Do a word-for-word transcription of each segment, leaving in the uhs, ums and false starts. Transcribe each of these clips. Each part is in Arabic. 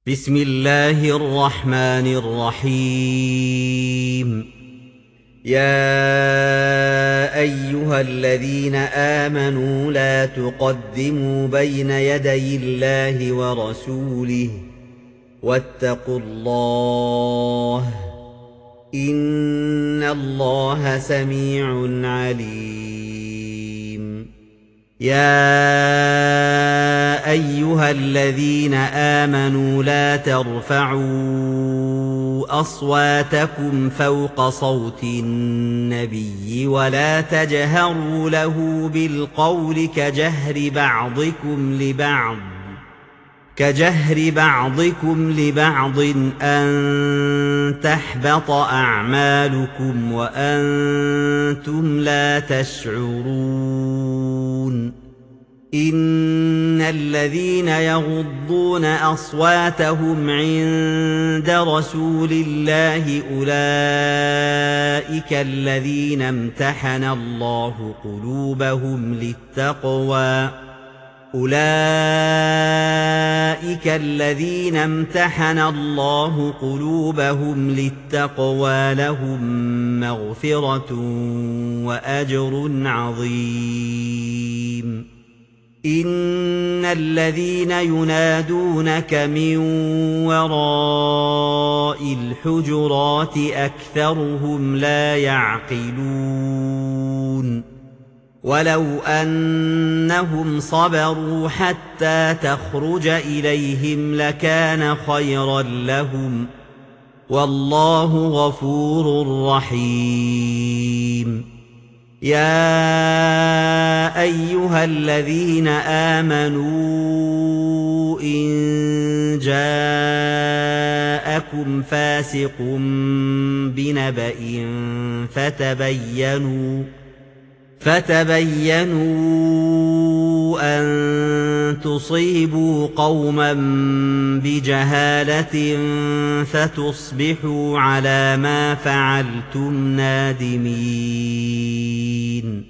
بسم الله الرحمن الرحيم. يا أيها الذين آمنوا لا تقدموا بين يدي الله ورسوله واتقوا الله إن الله سميع عليم. يا أيها الذين آمنوا لا ترفعوا أصواتكم فوق صوت النبي ولا تجهروا له بالقول كجهر بعضكم لبعض كجهر بعضكم لبعض أن تحبط أعمالكم وأنتم لا تشعرون. إن الذين يغضون أصواتهم عند رسول الله أولئك الذين امتحن الله قلوبهم للتقوى أولئك الذين امتحن الله قلوبهم للتقوى لهم مغفرة وأجر عظيم. إن الذين ينادونك من وراء الحجرات أكثرهم لا يعقلون. ولو أنهم صبروا حتى تخرج إليهم لكان خيرا لهم والله غفور رحيم. يا أيها الذين آمنوا إن جاءكم فاسق بنبأ فتبينوا فتبينوا أن تصيبوا قوما بجهالة فتصبحوا على ما فعلتم نادمين.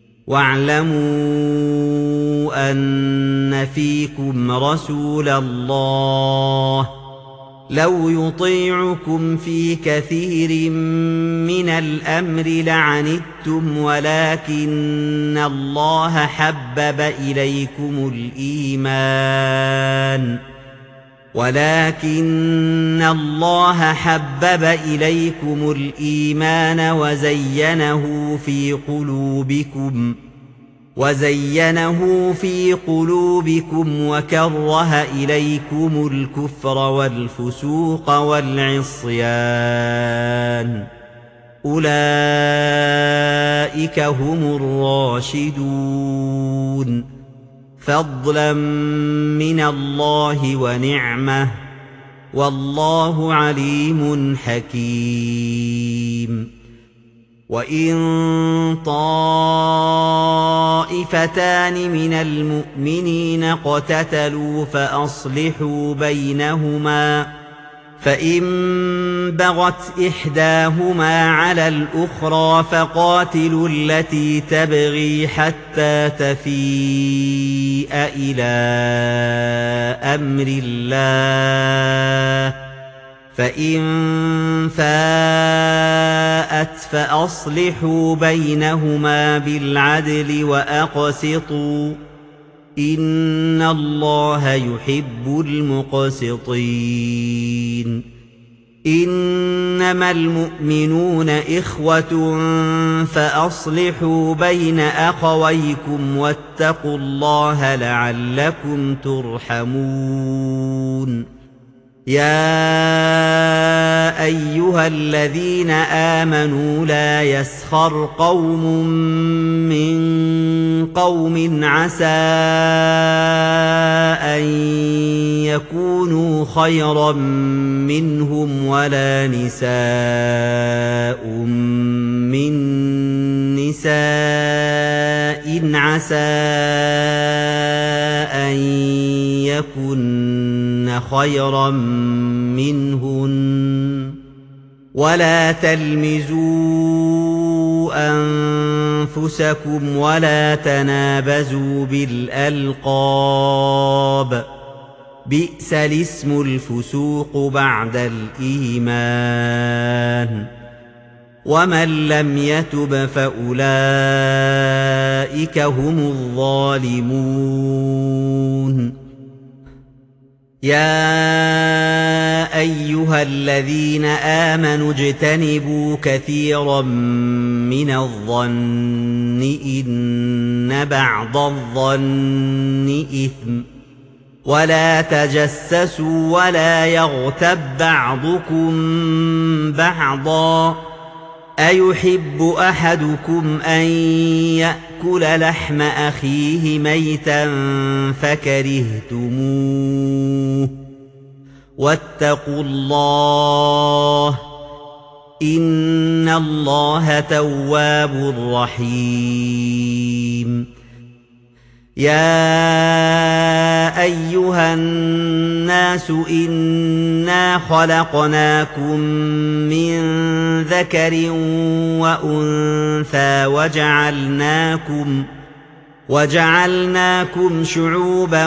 واعلموا أن فيكم رسول الله لو يطيعكم في كثير من الأمر لعنتم ولكن الله حبب إليكم الإيمان ولكن الله حبب إليكم الإيمان وزينه في قلوبكم وزينه في قلوبكم وكره إليكم الكفر والفسوق والعصيان أولئك هم الراشدون فضلا من الله ونعمة والله عليم حكيم. وإن طائفتان من المؤمنين اقتتلوا فأصلحوا بينهما فإن بغت إحداهما على الأخرى فقاتلوا التي تبغي حتى تفيء إلى أمر الله فإن فاءت فأصلحوا بينهما بالعدل وأقسطوا إن الله يحب المقسطين. إنما المؤمنون إخوة فأصلحوا بين أخويكم واتقوا الله لعلكم ترحمون. يا أيها الذين آمنوا لا يسخر قوم من قوم عسى أن يكونوا خيرا منهم ولا نساء من نساء عسى أن يكن خيرا منهن ولا تلمزوا أنفسكم ولا تنابزوا بالألقاب بئس الاسم الفسوق بعد الإيمان ومن لم يتب فأولئك هم الظالمون يا أيها الذين آمنوا اجتنبوا كثيرا من الظن إن بعض الظن إثم ولا تجسسوا ولا يغتب بعضكم بعضا أيحب أحدكم أن يأكل لحم أخيه ميتا فكرهتموه واتقوا الله إن الله تواب رحيم يا أيها الناس إنا خلقناكم من ذكر وأنثى وجعلناكم وجعلناكم شعوبا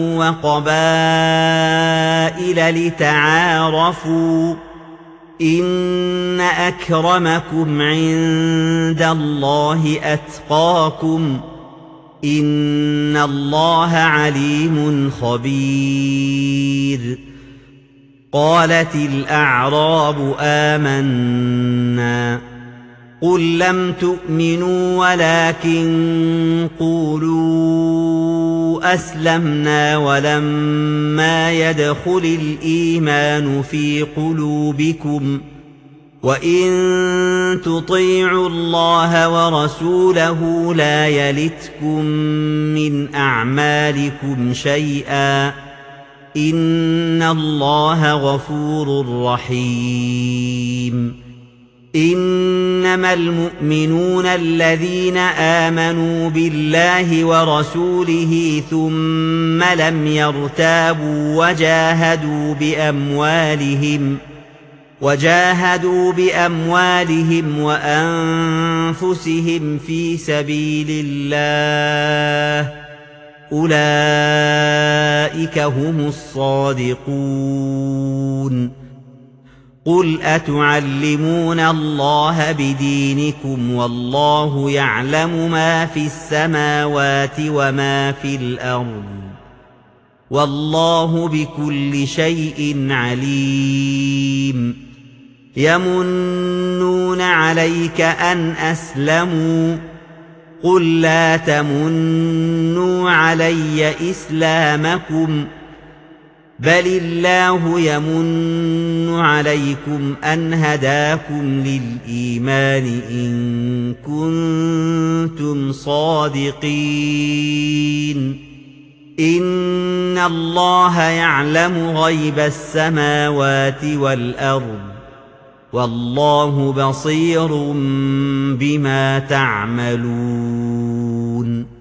وقبائل لتعارفوا إن أكرمكم عند الله أتقاكم إن الله عليم خبير قالت الأعراب آمنا قل لم تؤمنوا ولكن قولوا أسلمنا ولما يدخل الإيمان في قلوبكم وإن تطيعوا الله ورسوله لا يلتكم من أعمالكم شيئا إن الله غفور رحيم إنما المؤمنون الذين آمنوا بالله ورسوله ثم لم يرتابوا وجاهدوا بأموالهم وجاهدوا بأموالهم وأنفسهم في سبيل الله أولئك هم الصادقون قل أتعلمون الله بدينكم والله يعلم ما في السماوات وما في الأرض والله بكل شيء عليم يمنون عليك أن أسلموا قل لا تمنوا علي إسلامكم بل الله يمن عليكم أن هداكم للإيمان إن كنتم صادقين إن الله يعلم غيب السماوات والأرض والله بصير بما تعملون